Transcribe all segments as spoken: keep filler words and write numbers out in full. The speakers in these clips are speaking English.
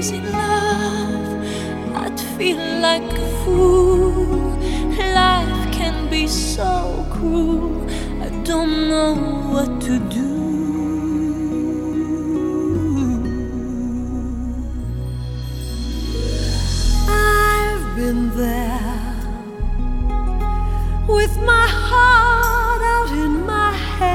crazy love, I'd feel like a fool. Life can be so cruel, I don't know what to do. I've been there with my heart out in my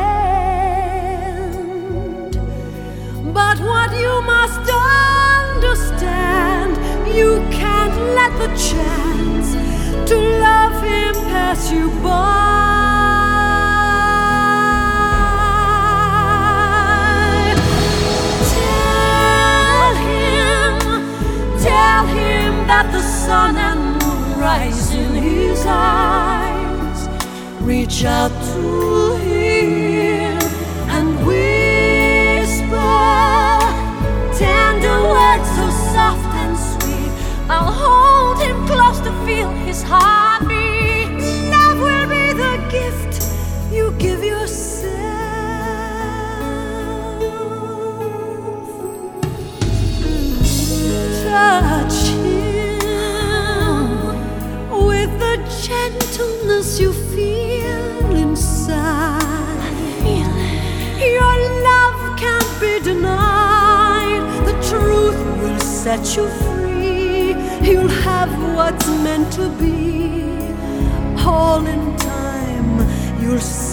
hand, but what you must understand, you can't let the chance to love him pass you by. Tell him, tell him that the sun and moon rise in his eyes. Reach out to him and whisper tender words so soft and sweet. I'll hold him close to feel his heartbeat. Love will be the gift you give yourself. Touch him with the gentleness you feel inside. I feel it. Your love can't be denied. The truth will set you free. You'll have what's meant to be. All in time, you'll see.